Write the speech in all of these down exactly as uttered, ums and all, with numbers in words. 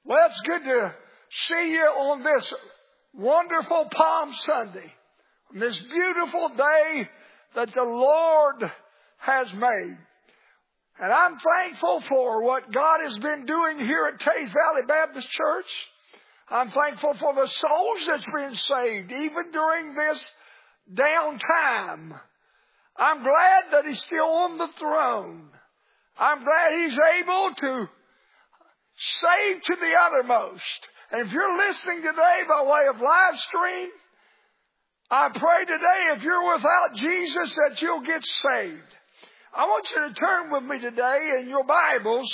Well, it's good to see you on this wonderful Palm Sunday, on this beautiful day that the Lord has made. And I'm thankful for what God has been doing here at Teays Valley Baptist Church. I'm thankful for the souls that's been saved, even during this downtime. I'm glad that He's still on the throne. I'm glad He's able to save to the uttermost. And if you're listening today by way of live stream, I pray today if you're without Jesus that you'll get saved. I want you to turn with me today in your Bibles.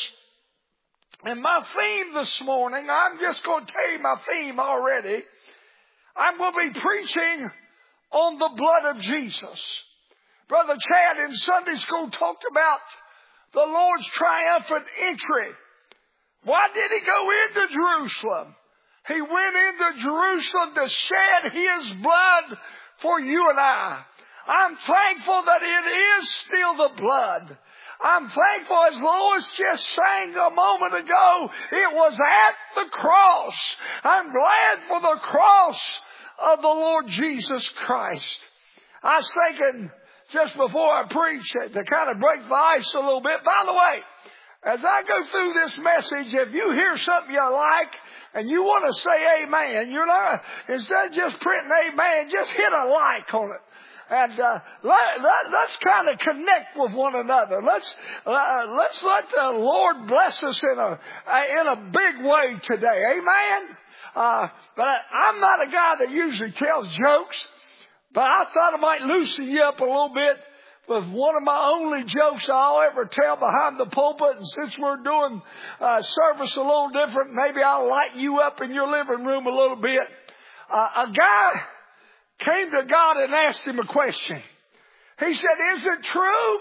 And my theme this morning, I'm just going to tell you my theme already. I'm going to be preaching on the blood of Jesus. Brother Chad in Sunday school talked about the Lord's triumphant entry. Why did He go into Jerusalem? He went into Jerusalem to shed His blood for you and I. I'm thankful that it is still the blood. I'm thankful, as Lois just sang a moment ago, it was at the cross. I'm glad for the cross of the Lord Jesus Christ. I was thinking just before I preach to kind of break the ice a little bit. By the way, as I go through this message, if you hear something you like and you want to say amen, you're not, instead of just printing amen, just hit a like on it. And uh, let, let, let's kind of connect with one another. Let's uh, let's let the Lord bless us in a in a big way today. Amen. Uh, but I, I'm not a guy that usually tells jokes, but I thought I might loosen you up a little bit with one of my only jokes I'll ever tell behind the pulpit. And since we're doing uh, service a little different, maybe I'll lighten you up in your living room a little bit. Uh, a guy came to God and asked Him a question. He said, "Is it true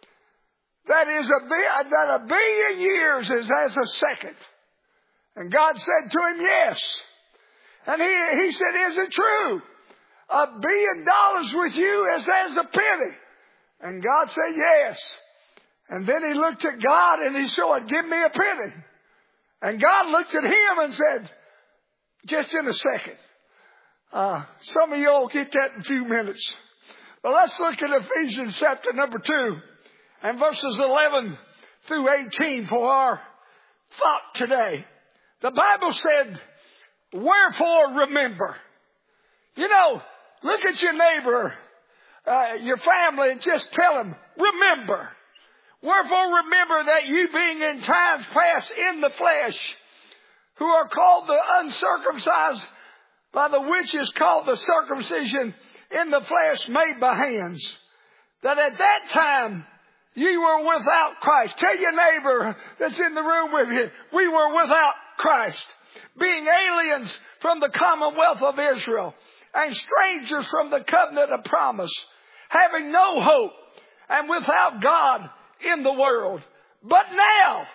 that is a that a billion years is as a second?" And God said to him, "Yes." And he he said, "Is it true a billion dollars with you is as a penny?" And God said, "Yes." And then he looked at God and he said, "Give me a penny." And God looked at him and said, "Just in a second." Uh, some of you will get that in a few minutes. But let's look at Ephesians chapter number two and verses eleven through eighteen for our thought today. The Bible said, "Wherefore remember." You know, look at your neighbor, uh, your family, and just tell them, remember. "Wherefore remember that you being in times past in the flesh, who are called the uncircumcised, by the which is called the circumcision in the flesh made by hands, that at that time ye were without Christ." Tell your neighbor that's in the room with you, we were without Christ, being aliens from the commonwealth of Israel, and strangers from the covenant of promise, having no hope, and without God in the world. But now,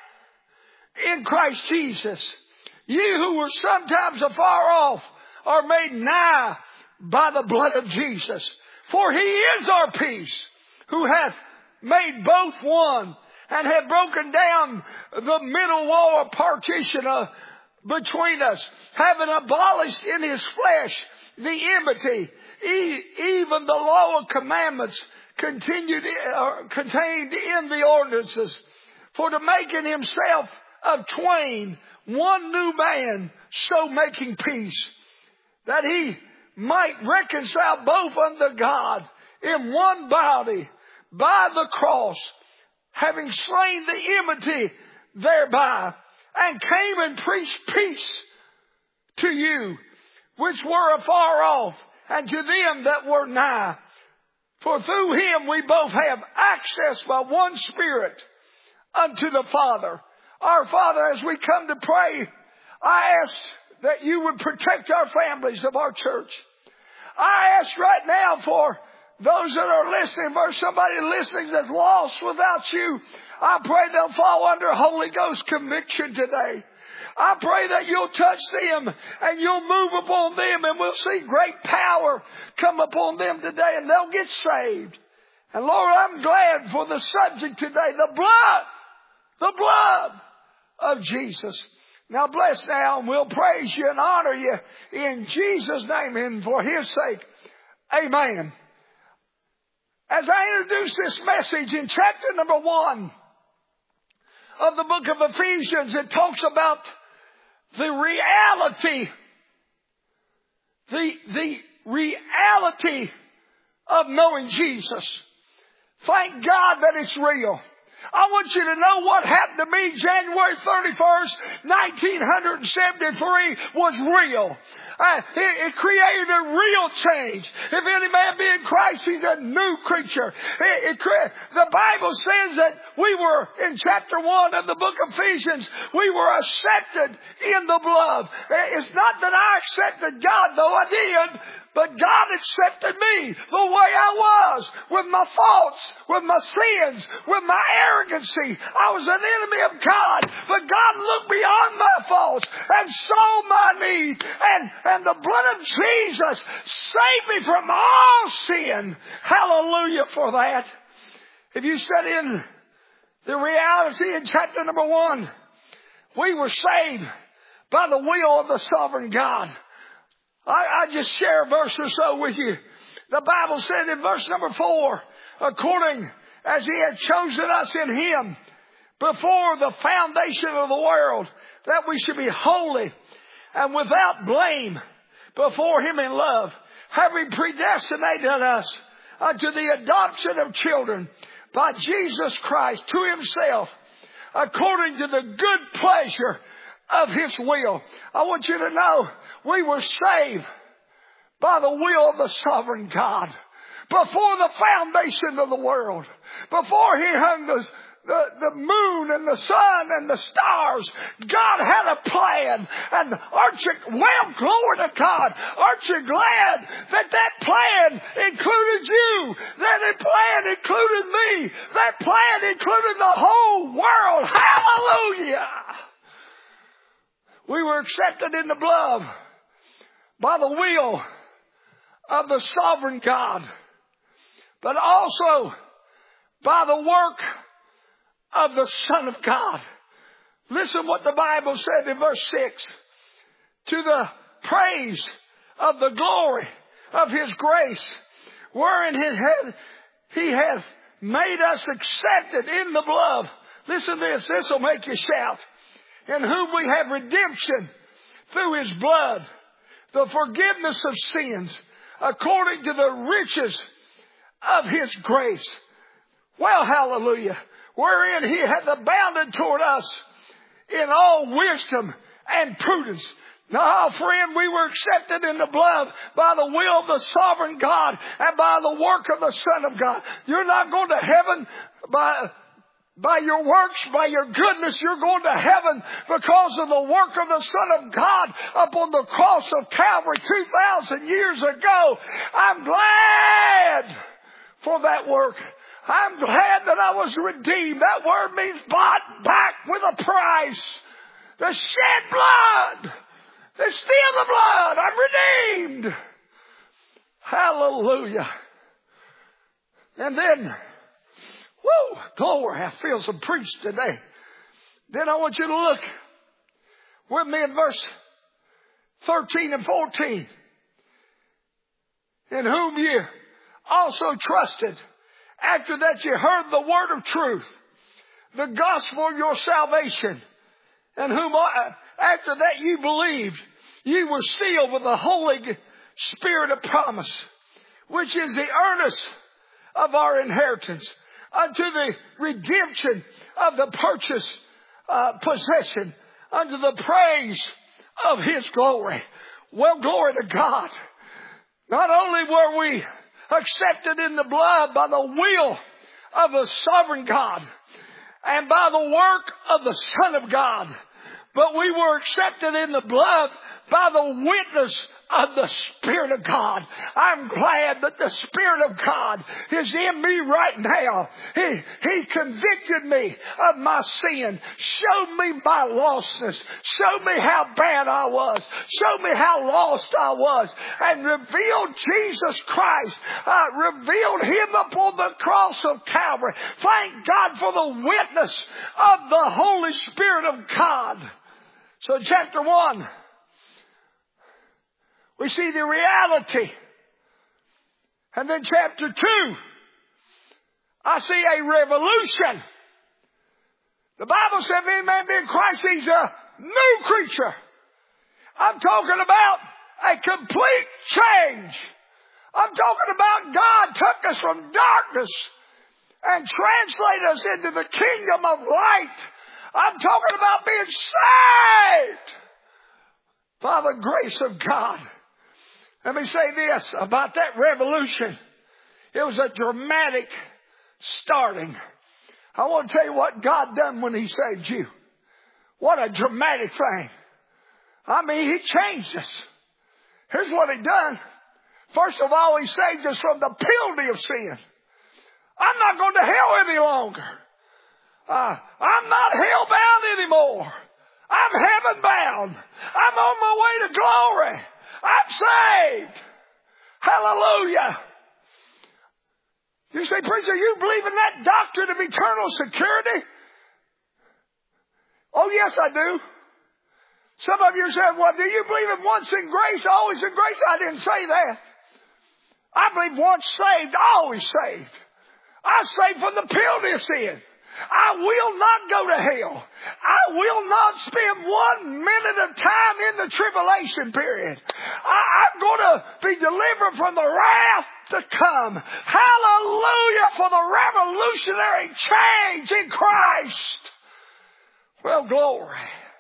in Christ Jesus, ye who were sometimes afar off, are made nigh by the blood of Jesus. For He is our peace, who hath made both one, and hath broken down the middle wall of partition uh, between us, having abolished in His flesh the enmity, e- even the law of commandments continued, uh, contained in the ordinances, for to make in Himself of twain one new man, so making peace, that He might reconcile both unto God in one body by the cross, having slain the enmity thereby, and came and preached peace to you which were afar off, and to them that were nigh. For through Him we both have access by one Spirit unto the Father. Our Father, as we come to pray, I ask that you would protect our families of our church. I ask right now for those that are listening, for somebody listening that's lost without you, I pray they'll fall under Holy Ghost conviction today. I pray that you'll touch them and you'll move upon them, and we'll see great power come upon them today, and they'll get saved. And Lord, I'm glad for the subject today, the blood, the blood of Jesus. Now bless now, and we'll praise you and honor you in Jesus' name and for His sake. Amen. As I introduce this message in chapter number one of the book of Ephesians, it talks about the reality, the, the reality of knowing Jesus. Thank God that it's real. I want you to know what happened to me January thirty-first, nineteen seventy-three was real. Uh, it, it created a real change. If any man be in Christ, he's a new creature. It, it, the Bible says that we were, in chapter one of the book of Ephesians, we were accepted in the blood. It's not that I accepted God, though I did, but God accepted me the way I was, with my faults, with my sins, with my arrogancy. I was an enemy of God, but God looked beyond my faults and saw my need, and, and the blood of Jesus saved me from all sin. Hallelujah for that. If you study in the reality in chapter number one, we were saved by the will of the sovereign God. I, I just share a verse or so with you. The Bible said in verse number four, according as He had chosen us in Him before the foundation of the world, that we should be holy and without blame before Him in love, having predestinated us unto the adoption of children by Jesus Christ to Himself, according to the good pleasure of His will. I want you to know we were saved by the will of the sovereign God. Before the foundation of the world, before He hung the, the, the moon and the sun and the stars, God had a plan. And aren't you, well, glory to God, aren't you glad that that plan included you? That that plan included me? That plan included the whole world. Hallelujah! We were accepted in the blood by the will of the sovereign God, but also by the work of the Son of God. Listen what the Bible said in verse six. To the praise of the glory of His grace, wherein He hath, he hath made us accepted in the blood. Listen to this. This will make you shout. In whom we have redemption through His blood, the forgiveness of sins, according to the riches of His grace. Well, hallelujah. Wherein He hath abounded toward us in all wisdom and prudence. Now, friend, we were accepted in the blood by the will of the sovereign God and by the work of the Son of God. You're not going to heaven by... By your works, by your goodness, you're going to heaven because of the work of the Son of God upon the cross of Calvary two thousand years ago. I'm glad for that work. I'm glad that I was redeemed. That word means bought back with a price. The shed blood. It's still the blood. I'm redeemed. Hallelujah. And then... woo, glory, I feel some preach today. Then I want you to look with me in verse thirteen and fourteen. In whom you also trusted, after that you heard the word of truth, the gospel of your salvation, and whom after that you believed, you were sealed with the Holy Spirit of promise, which is the earnest of our inheritance, unto the redemption of the purchased uh, possession, unto the praise of His glory. Well, glory to God. Not only were we accepted in the blood by the will of the sovereign God and by the work of the Son of God, but we were accepted in the blood by the witness of the Spirit of God. I'm glad that the Spirit of God is in me right now. He, he convicted me of my sin, showed me my lostness, showed me how bad I was, showed me how lost I was, and revealed Jesus Christ, uh, revealed Him upon the cross of Calvary. Thank God for the witness of the Holy Spirit of God. So chapter one, we see the reality. And then chapter two, I see a revolution. The Bible said, if any man be in Christ, he's a new creature. I'm talking about a complete change. I'm talking about God took us from darkness and translated us into the kingdom of light. I'm talking about being saved by the grace of God. Let me say this about that revolution. It was a dramatic starting. I want to tell you what God done when He saved you. What a dramatic thing. I mean, He changed us. Here's what He done. First of all, He saved us from the penalty of sin. I'm not going to hell any longer. Uh, I'm not hell-bound anymore. I'm heaven-bound. I'm on my way to glory. I'm saved. Hallelujah. You say, preacher, you believe in that doctrine of eternal security? Oh, yes, I do. Some of you said, well, do you believe in once in grace, always in grace? I didn't say that. I believe once saved, always saved. I'm saved from the penalty of sin. I will not go to hell. I will not spend one minute of time in the tribulation period. I, I'm going to be delivered from the wrath to come. Hallelujah for the revolutionary change in Christ. Well, glory.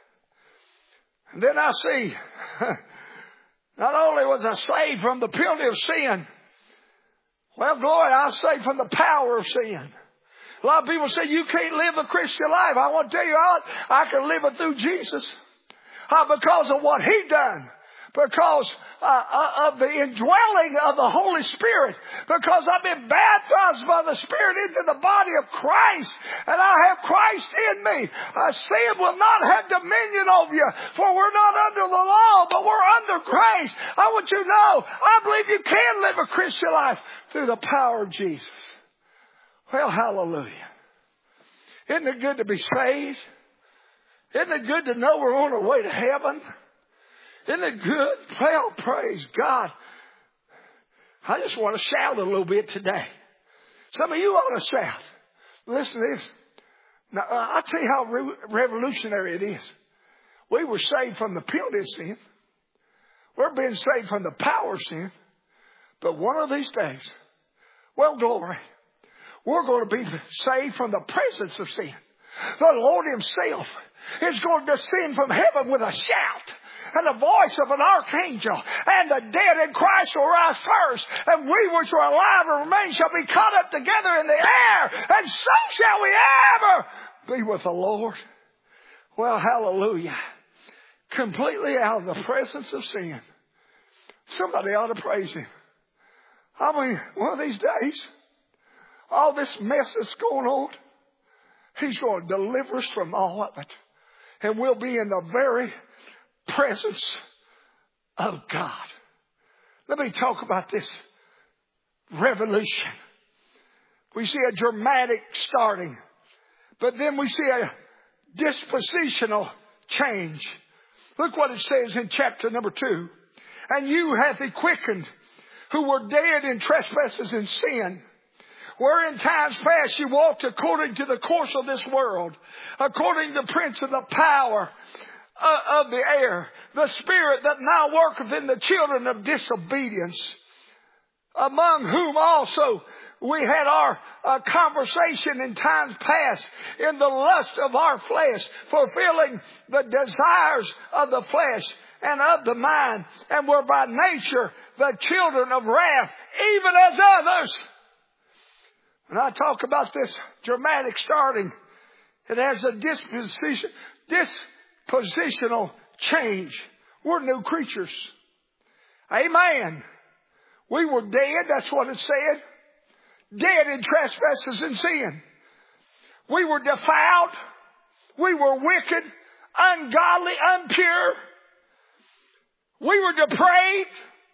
And then I see, not only was I saved from the penalty of sin, well, glory, I was saved from the power of sin. A lot of people say you can't live a Christian life. I want to tell you, I, I can live it through Jesus. Uh, because of what He done. Because uh, of the indwelling of the Holy Spirit. Because I've been baptized by the Spirit into the body of Christ. And I have Christ in me. Uh, sin will not have dominion over you. For we're not under the law, but we're under grace. I want you to know, I believe you can live a Christian life through the power of Jesus. Well, hallelujah. Isn't it good to be saved? Isn't it good to know we're on our way to heaven? Isn't it good? Well, praise God. I just want to shout a little bit today. Some of you ought to shout. Listen to this. Now, I'll tell you how re- revolutionary it is. We were saved from the penalty of sin. We're being saved from the power of sin. But one of these days, well, glory, we're going to be saved from the presence of sin. The Lord Himself is going to descend from heaven with a shout and the voice of an archangel, and the dead in Christ will rise first, and we which are alive and remain shall be caught up together in the air, and so shall we ever be with the Lord. Well, hallelujah. Completely out of the presence of sin. Somebody ought to praise Him. I mean, one of these days, all this mess that's going on, He's going to deliver us from all of it. And we'll be in the very presence of God. Let me talk about this revolution. We see a dramatic starting, but then we see a dispositional change. Look what it says in chapter number two. And you hath He quickened, who were dead in trespasses and sin, where in times past you walked according to the course of this world, according to the prince of the power of the air, the spirit that now worketh in the children of disobedience, among whom also we had our uh, conversation in times past in the lust of our flesh, fulfilling the desires of the flesh and of the mind, and were by nature the children of wrath, even as others. When I talk about this dramatic starting, it has a disposition, dispositional change. We're new creatures. Amen. We were dead, that's what it said. Dead in trespasses and sin. We were defiled. We were wicked, ungodly, impure. We were depraved.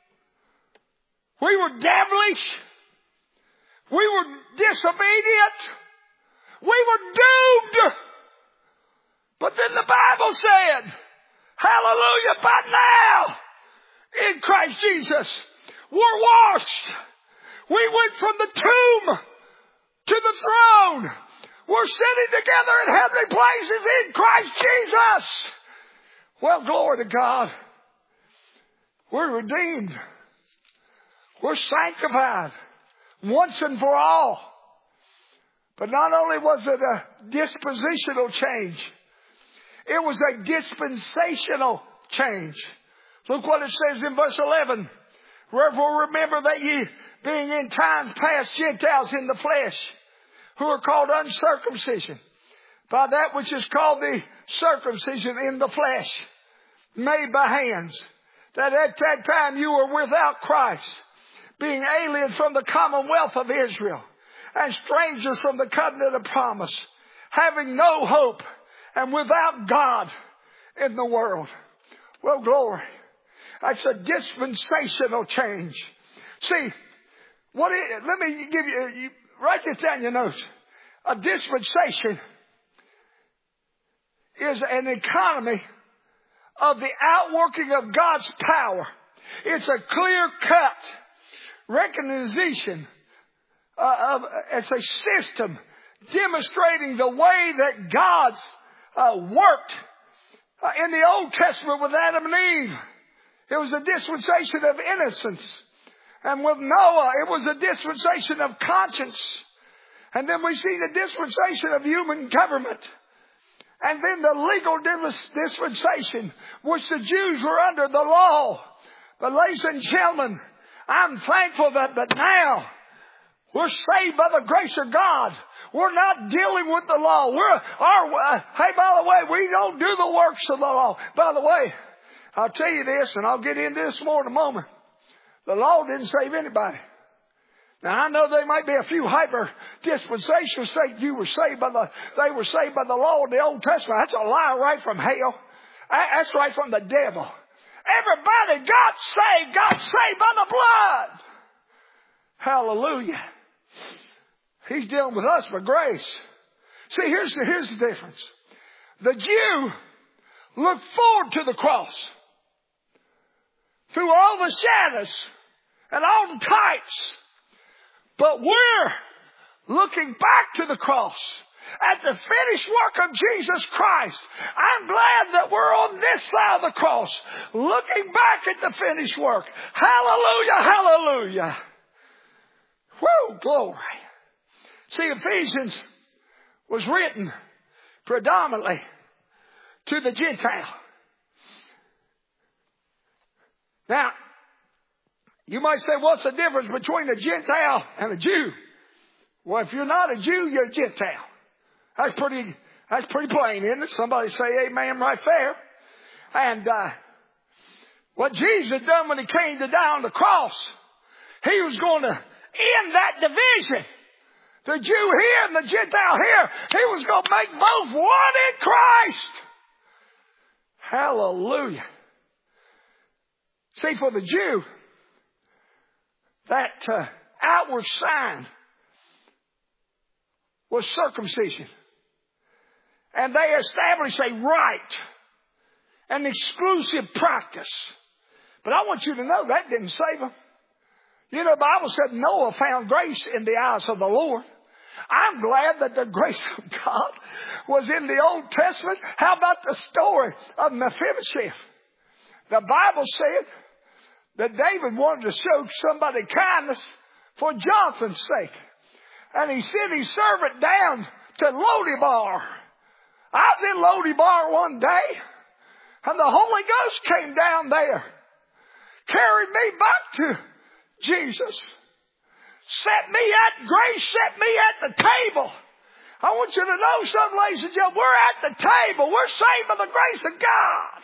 We were devilish. We were disobedient. We were doomed. But then the Bible said, Hallelujah. But now, in Christ Jesus, we're washed. We went from the tomb to the throne. We're sitting together in heavenly places in Christ Jesus. Well, glory to God. We're redeemed. We're sanctified once and for all. But not only was it a dispositional change, it was a dispensational change. Look what it says in verse eleven. Wherefore remember that ye, being in times past Gentiles in the flesh, who are called uncircumcision, by that which is called the circumcision in the flesh, made by hands, that at that time you were without Christ, being aliens from the commonwealth of Israel, and strangers from the covenant of promise, having no hope, and without God in the world. Well, glory. That's a dispensational change. See, what is, let me give you, you, write this down in your notes. A dispensation is an economy of the outworking of God's power. It's a clear-cut recognition uh, of, it's a system demonstrating the way that God's uh, worked uh, in the Old Testament with Adam and Eve. It was a dispensation of innocence. And with Noah, it was a dispensation of conscience. And then we see the dispensation of human government. And then the legal dispensation, which the Jews were under the law. But ladies and gentlemen, I'm thankful that, that now we're saved by the grace of God. We're not dealing with the law. We're, our, uh, hey, by the way, we don't do the works of the law. By the way, I'll tell you this, and I'll get into this more in a moment. The law didn't save anybody. Now, I know there might be a few hyper dispensations say you were saved by the, they were saved by the law in the Old Testament. That's a lie right from hell. That's right from the devil. Everybody got saved, got saved by the blood. Hallelujah. He's dealing with us for grace. See, here's the, here's the difference. The Jew looked forward to the cross through all the shadows and all the types. But we're looking back to the cross at the finished work of Jesus Christ. I'm glad that we're on this side of the cross, looking back at the finished work. Hallelujah, hallelujah. Woo, glory. See, Ephesians was written predominantly to the Gentile. Now, you might say, what's the difference between a Gentile and a Jew? Well, if you're not a Jew, you're a Gentile. That's pretty, that's pretty plain, isn't it? Somebody say amen right there. And, uh, what Jesus done when he came to die on the cross, he was going to end that division. The Jew here and the Gentile here, he was going to make both one in Christ. Hallelujah. See, for the Jew, that uh, outward sign was circumcision. And they established a right, an exclusive practice. But I want you to know that didn't save them. You know, the Bible said Noah found grace in the eyes of the Lord. I'm glad that the grace of God was in the Old Testament. How about the story of Mephibosheth? The Bible said that David wanted to show somebody kindness for Jonathan's sake. And he sent his servant down to Lodebar. I was in Lodebar one day, and the Holy Ghost came down there, carried me back to Jesus. Set me at grace, set me at the table. I want you to know something, ladies and gentlemen. We're at the table. We're saved by the grace of God.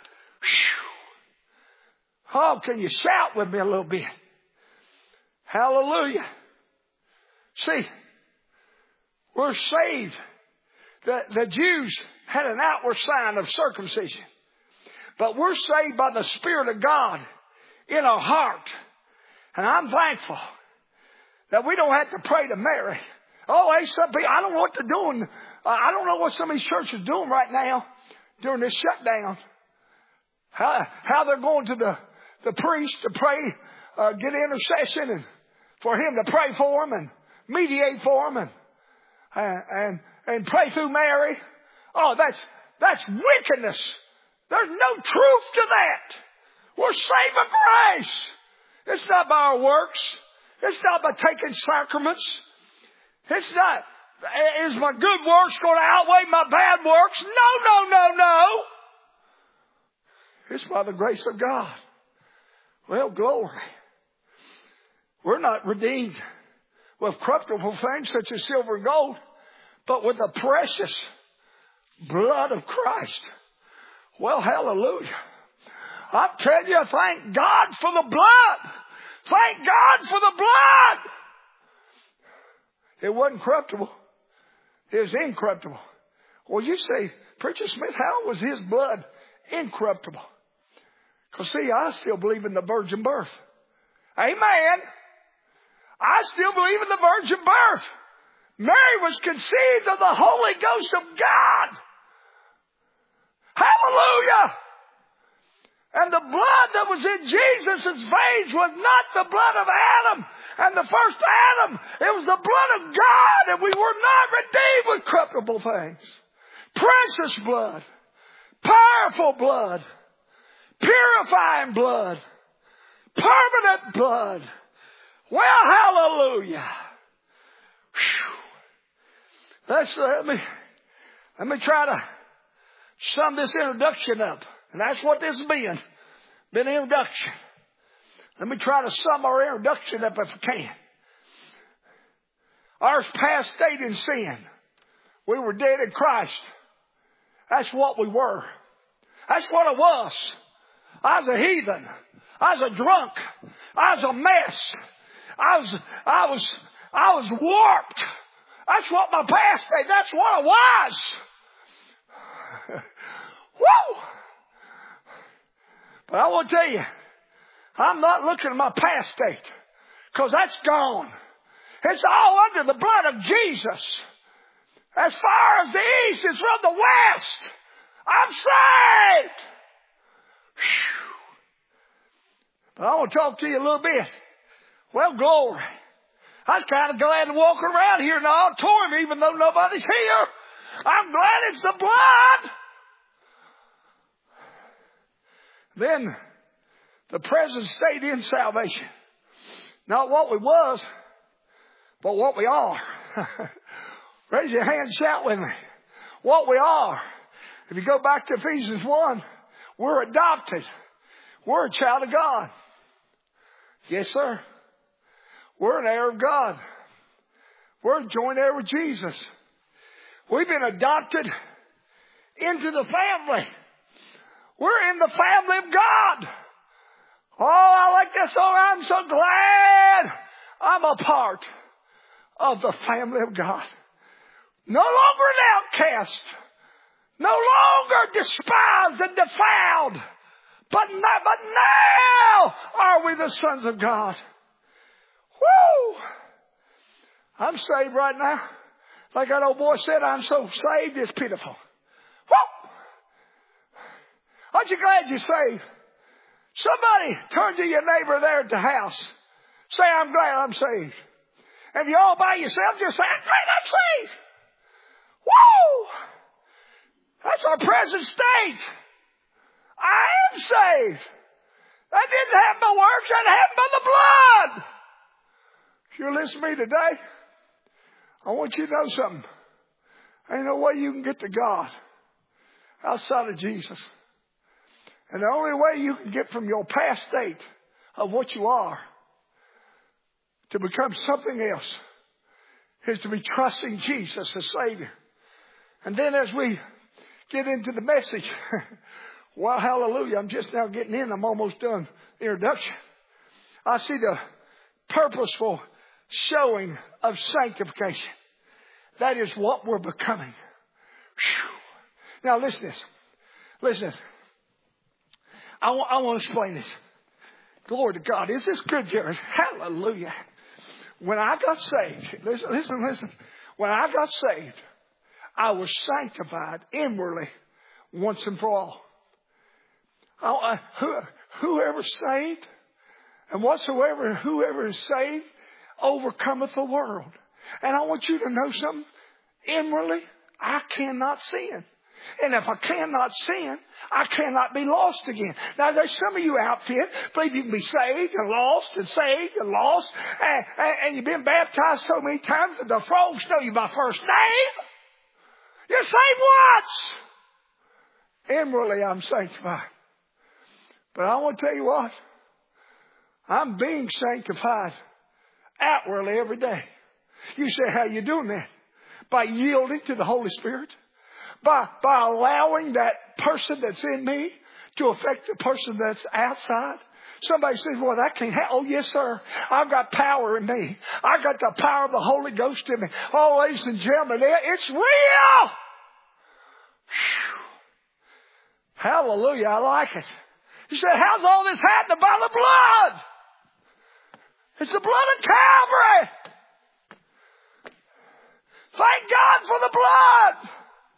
Whew. Oh, can you shout with me a little bit? Hallelujah. See, we're saved. The, the Jews had an outward sign of circumcision. But we're saved by the Spirit of God in our heart. And I'm thankful that we don't have to pray to Mary. Oh, hey, some people, I don't know what they're doing. Uh, I don't know what some of these churches are doing right now during this shutdown. How, how they're going to the, the priest to pray, uh, get intercession and for him to pray for them and mediate for them and, and, and, and pray through Mary. Oh, that's, that's wickedness. There's no truth to that. We're saved by grace. It's not by our works. It's not by taking sacraments. It's not, is my good works going to outweigh my bad works? No, no, no, no. It's by the grace of God. Well, glory. We're not redeemed with corruptible things such as silver and gold, but with the precious blood of Christ. Well, hallelujah. I tell you, thank God for the blood. Thank God for the blood. It wasn't corruptible. It was incorruptible. Well, you say, Preacher Smith, how was his blood incorruptible? Because see, I still believe in the virgin birth. Amen. I still believe in the virgin birth. Mary was conceived of the Holy Ghost of God. Hallelujah. And the blood that was in Jesus' veins was not the blood of Adam and the first Adam. It was the blood of God, and we were not redeemed with corruptible things. Precious blood. Powerful blood. Purifying blood. Permanent blood. Well, hallelujah. Whew. Let's, uh, let me, let me try to sum this introduction up. And that's what this has been. Been an introduction. Let me try to sum our introduction up if I can. Our past state in sin. We were dead in Christ. That's what we were. That's what I was. I was a heathen. I was a drunk. I was a mess. I was, I was, I was warped. That's what my past state, that's what I was. Woo! But I want to tell you, I'm not looking at my past state, because that's gone. It's all under the blood of Jesus. As far as the east is from the west, I'm saved. Whew. But I want to talk to you a little bit. Well, glory. I was kind of glad to walk around here in the auditorium, even though nobody's here. I'm glad it's the blood. Then the present state in salvation. Not what we was, but what we are. Raise your hand and shout with me. What we are. If you go back to Ephesians one, we're adopted. We're a child of God. Yes, sir. We're an heir of God. We're a joint heir with Jesus. We've been adopted into the family. We're in the family of God. Oh, I like this song. I'm so glad I'm a part of the family of God. No longer an outcast. No longer despised and defiled. But, not, but now are we the sons of God. Woo! I'm saved right now. Like that old boy said, I'm so saved it's pitiful. Woo! Aren't you glad you're saved? Somebody turn to your neighbor there at the house. Say, I'm glad I'm saved. And if you're all by yourself, just say, I'm glad I'm saved. Woo! That's our present state. I am saved. That didn't happen by works. That happened by the blood. If you're listening to me today, I want you to know something. Ain't no way you can get to God outside of Jesus. And the only way you can get from your past state of what you are to become something else is to be trusting Jesus as Savior. And then as we get into the message, well, hallelujah, I'm just now getting in. I'm almost done the introduction. I see the purposeful showing of sanctification. That is what we're becoming. Whew. Now listen to this. Listen to this. I, w- I want to explain this. Glory to God. Is this good, Jared? Hallelujah. When I got saved, listen, listen, listen. When I got saved, I was sanctified inwardly once and for all. Oh, uh, who, whoever's saved, and whatsoever, whoever is saved, overcometh the world. And I want you to know something. Inwardly, I cannot sin. And if I cannot sin, I cannot be lost again. Now, there's some of you outfit, believe you can be saved and lost and saved and lost, and, and, and you've been baptized so many times that the frogs know you by first name. You're saved once. Inwardly, I'm sanctified. But I want to tell you what. I'm being sanctified outwardly every day. You say, how you doing that? By yielding to the Holy Spirit. By, by allowing that person that's in me to affect the person that's outside. Somebody says, well, that can't happen. Oh, yes, sir. I've got power in me. I've got the power of the Holy Ghost in me. Oh, ladies and gentlemen, it's real. Whew. Hallelujah. I like it. You say, how's all this happening? By the blood. It's the blood of Calvary. Thank God for the blood.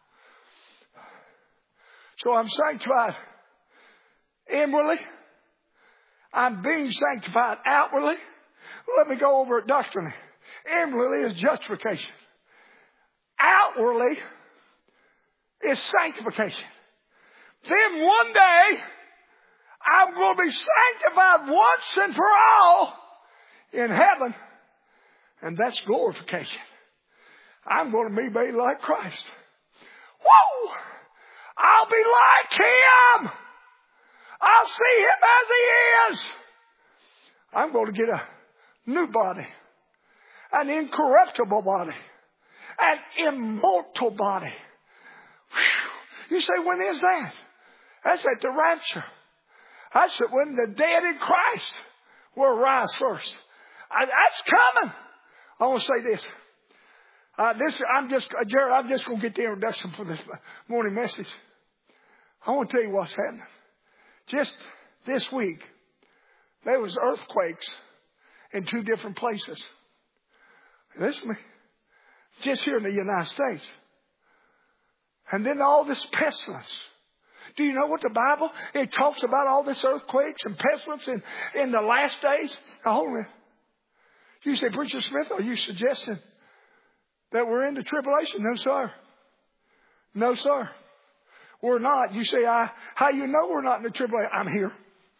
So I'm sanctified inwardly. I'm being sanctified outwardly. Let me go over it doctrinally. Inwardly is justification. Outwardly is sanctification. Then one day, I'm going to be sanctified once and for all in heaven. And that's glorification. I'm going to be made like Christ. Whoa! I'll be like Him. I'll see Him as He is. I'm going to get a new body. An incorruptible body. An immortal body. Whew. You say, when is that? That's at the rapture. That's when the dead in Christ will rise first. That's coming. I want to say this. Uh, this, I'm just, uh, Jared, I'm just going to get the introduction for this morning message. I want to tell you what's happening. Just this week, there was earthquakes in two different places. Listen to me. Just here in the United States. And then all this pestilence. Do you know what the Bible, it talks about all this earthquakes and pestilence in, in the last days? Now, hold on. You say, Preacher Smith, are you suggesting that we're in the tribulation? No, sir. No, sir. We're not. You say, I, how you know we're not in the tribulation? I'm here.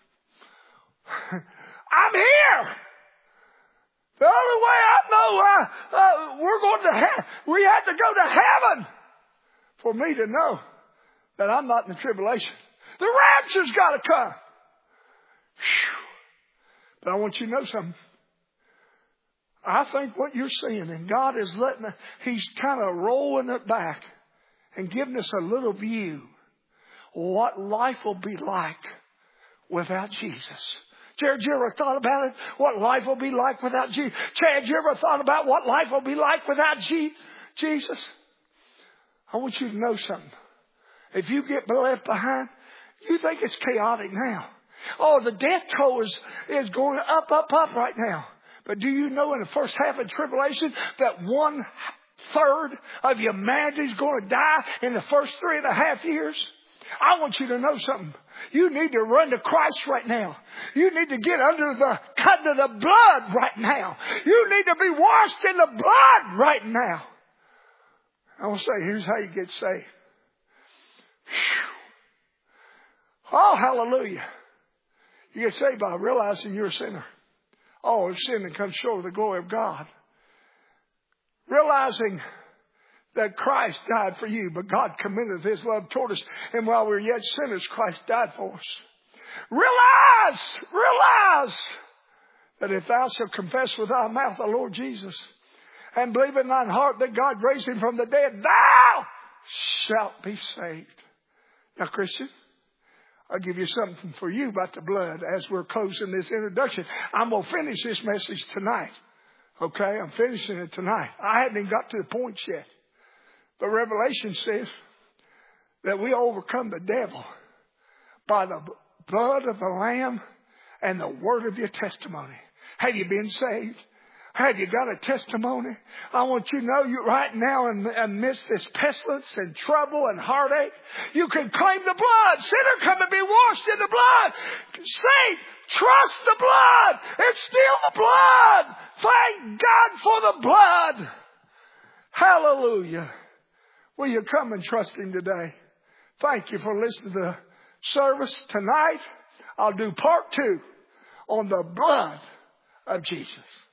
I'm here. The only way I know uh, uh, we're going to heaven, we have to go to heaven for me to know that I'm not in the tribulation. The rapture's got to come. Whew. But I want you to know something. I think what you're seeing, and God is letting it, He's kind of rolling it back and giving us a little view of what life will be like without Jesus. Chad, you ever thought about it? What life will be like without Jesus? Chad, you ever thought about what life will be like without G- Jesus? I want you to know something. If you get left behind, you think it's chaotic now. Oh, the death toll is, is going up, up, up right now. But do you know in the first half of tribulation that one third of humanity is going to die in the first three and a half years? I want you to know something. You need to run to Christ right now. You need to get under the covenant of blood right now. You need to be washed in the blood right now. I want to say, here's how you get saved. Whew. Oh, hallelujah. You get saved by realizing you're a sinner. Oh, it's sin that comes short of the glory of God. Realizing that Christ died for you, but God commended His love toward us. And while we were yet sinners, Christ died for us. Realize, realize that if thou shalt confess with thy mouth the Lord Jesus and believe in thine heart that God raised Him from the dead, thou shalt be saved. Now, Christian, I'll give you something for you about the blood as we're closing this introduction. I'm going to finish this message tonight. Okay, I'm finishing it tonight. I haven't even got to the points yet. But Revelation says that we overcome the devil by the blood of the Lamb and the word of your testimony. Have you been saved? Have you got a testimony? I want you to know you right now in, amidst this pestilence and trouble and heartache, you can claim the blood. Sinner, come and be washed in the blood. Saint, trust the blood. It's still the blood. Thank God for the blood. Hallelujah. Will you come and trust Him today? Thank you for listening to the service tonight. I'll do part two on the blood of Jesus.